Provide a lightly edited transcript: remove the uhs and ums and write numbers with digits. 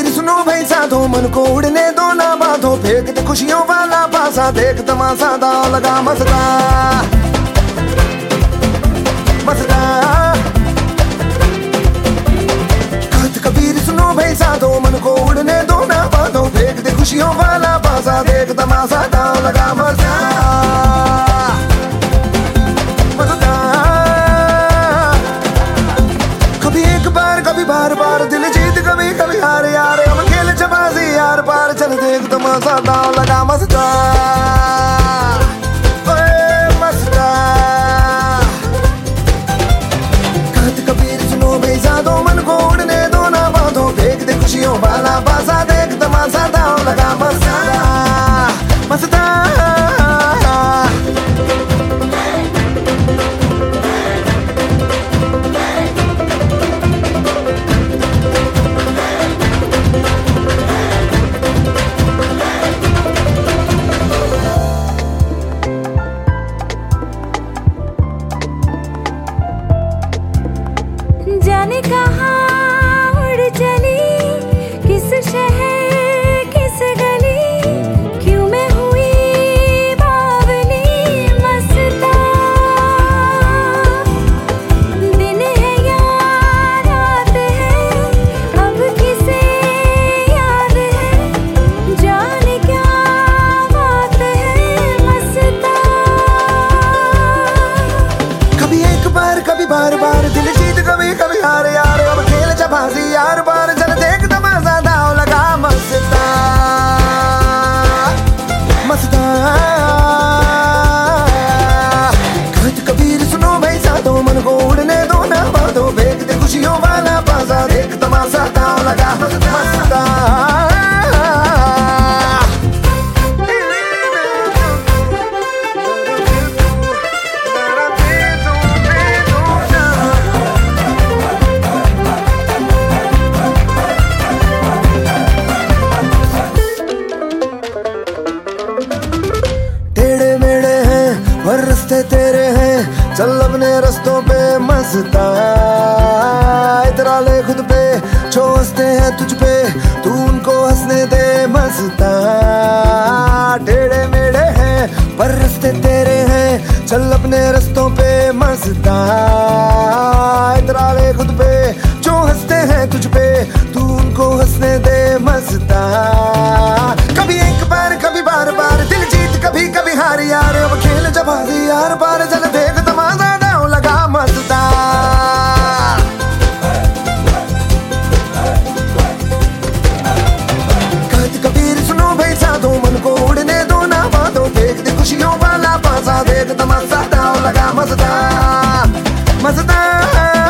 कबीर सुनो भाई साधो, मन को उड़ने दो ना बांधो, फेंक दे खुशियों वाला पासा, देख तमाशा दांव लगा मस्ता मस्ता। कहत कबीर सुनो भाई साधो, मन को उड़ने दो ना बांधो, फेंक दे खुशियों वाला पासा, देख तमाशा दांव लगा मस्ता मस्ता। कभी एक बार कभी बार बार, दिल जीत कभी कभी हार यार, अब खेल चबाजी यार पार, चल देख तमाशा दांव लगा मस्ता मस्ता। कहत कबीर सुनो भाई साधो, मन को उड़ने दो ना बांधो, फेंक दे खुशियों वाला पासा, देख तमाशा दांव लगा मस्ता मस्ता। जाने कहाँ उड़ चली, किस शहर किस गली, क्यों मैं हुई बावली मस्ता। दिन है या रात है, अब किसे याद है, जाने क्या बात है मस्ता। कभी एक बार कभी बार बार, दिल जीत कभी कभी हार यार, अब खेल चबाजी यार पार, चल देख तमाशा दांव लगा मस्ता मस्ता। कहत कबीर सुनो भाई साधो, मन को उड़ने दो ना बांधो, फेंक दे खुशियों वाला पासा, देख तमाशा दांव लगा मस्ता। पर रास्ते तेरे हैं, चल अपने रास्तों पे मस्ता, इतरा ले खुद पे जो हंसते हैं तुझ पे, तू उनको हंसने दे मस्ता। टेढ़े मेढ़े हैं पर रास्ते तेरे हैं, चल अपने रास्तों पे मस्ता, इतरा ले खुद पे जो हंसते हैं तुझ पे, तू उनको हंसने दे मस्ता। कभी एक बार कभी बार बार, दिल जीत कभी कभी हार यार, अब खेल चबाजी यार पार, चल देख तमाशा दांव लगा मस्ता। कहत कबीर सुनो भाई साधो, मन को उड़ने दो ना बांधो, फेंक दे खुशियों वाला पासा, देख तमाशा दांव लगा मस्ता मस्ता।